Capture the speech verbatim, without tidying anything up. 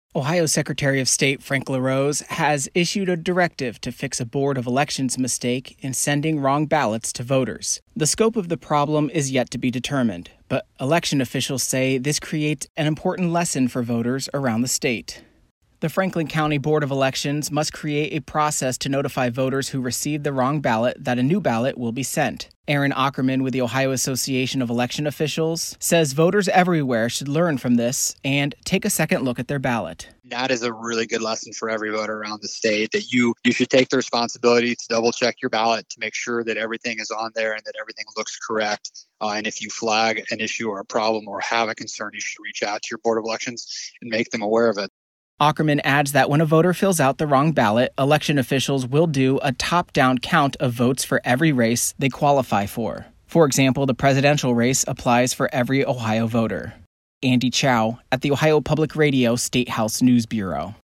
Ohio Secretary of State Frank LaRose has issued a directive to fix a Board of Elections mistake in sending wrong ballots to voters. The scope of the problem is yet to be determined, but election officials say this creates an important lesson for voters around the state. The Franklin County Board of Elections must create a process to notify voters who received the wrong ballot that a new ballot will be sent. Aaron Ackerman with the Ohio Association of Election Officials says voters everywhere should learn from this and take a second look at their ballot. That is a really good lesson for every voter around the state, that you you should take the responsibility to double check your ballot to make sure that everything is on there and that everything looks correct. Uh, and if you flag an issue or a problem or have a concern, you should reach out to your Board of Elections and make them aware of it. Ackerman adds that when a voter fills out the wrong ballot, election officials will do a top-down count of votes for every race they qualify for. For example, the presidential race applies for every Ohio voter. Andy Chow at the Ohio Public Radio State House News Bureau.